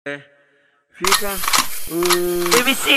Fica MC,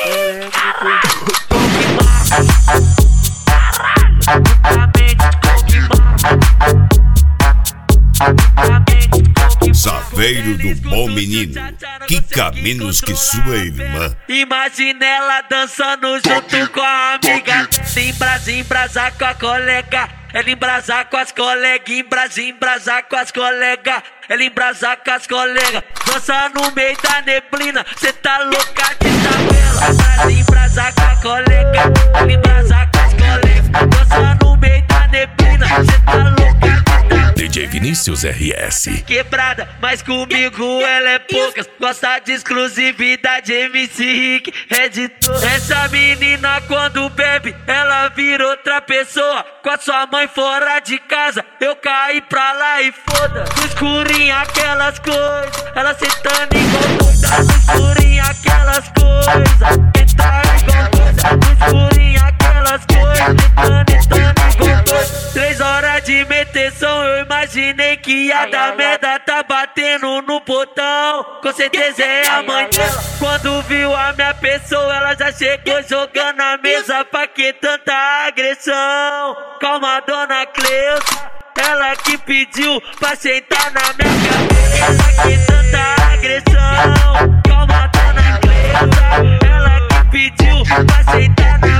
Saveiro do bom menino, quica menos que sua irmã. imagina ela dançando junto com a amiga. Embrasar com a colega. Ela embrasar com as colegas, embrasar com as colegas. Ela embrasar com as colegas. Dança no meio da neblina, cê tá louca de tabela. Embrasar com a colega. Ela embrasar com as colegas. Dança no meio da neblina, cê tá louca de tabela. DJ Vinícius RS. Quebrada, mas comigo ela é poucas. Gosta de exclusividade, MC Rick, editor. Essa menina quando bebe, ela vira outra pessoa. Com a sua mãe fora de casa, eu caí pra lá e foda. No escurinho aquelas coisas, ela sentando igual doida. No escurinho aquelas coisas, sentando igual doida. No escurinho aquelas coisas, sentando igual doida. 3 horas de meteção, eu imaginei que ia dar merda. Tá batendo no portão, com certeza é a mãe dela. Quando viu a minha pessoa, ela já chegou jogando a mesa. Pra que tanta agressão? Calma, dona Cleusa, ela que pediu pra sentar na minha cabeça. Pra que tanta agressão? Calma, dona Cleusa, ela que pediu pra sentar na minha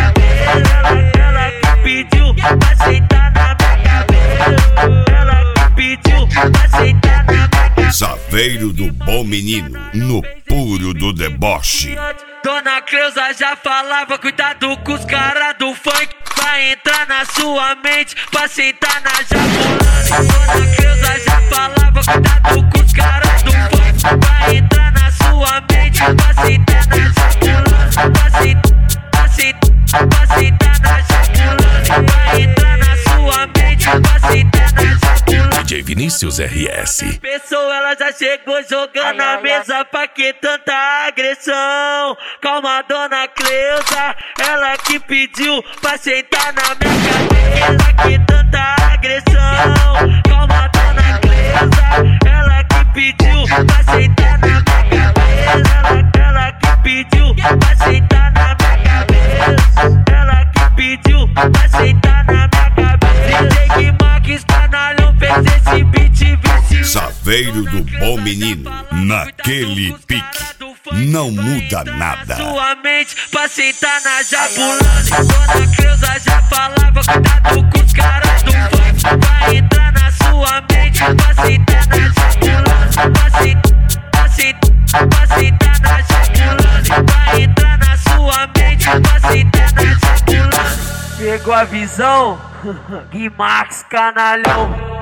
cabeça. Ela que pediu pra sentar na minha cabeça. Ela que pediu pra sentar na minha cabeça. Saveiro do bom menino, no puro do deboche. Dona Cleusa já falava, cuidado com os caras do funk. Vai entrar na sua mente pra sentar na Jabulani. Dona Cleusa já falava, cuidado com os caras do funk. Vai entrar na sua mente pra sentar na Jabulani. Pra sentar na Jabulani. Vai entrar na sua mente pra sentar na Jabulani. DJ Vinícius RS. Pessoa, ela já chegou jogando a mesa. Pra que tanta agressão? Calma, dona Cleusa, ela que pediu pra sentar na minha cabeça. Pra que tanta agressão? Calma, dona Cleusa, ela que pediu pra sentar na minha cabeça. Ela que pediu pra sentar na minha cabeça. Ela que pediu pra sentar na minha cabeça. DJ Guimax Canalhão fez esse beat vício. Saveiro do bom menino, naquele pique, não muda nada. Sua mente pra sentar na Jabulani. Dona Cleusa já falava, cuidado com os caras do funk. Vai entrar na sua mente pra sentar na Jabulani. Pra sentar na Jabulani. Vai entrar na sua mente pra sentar na Jabulani. Pegou a visão? Guimax Canalhão.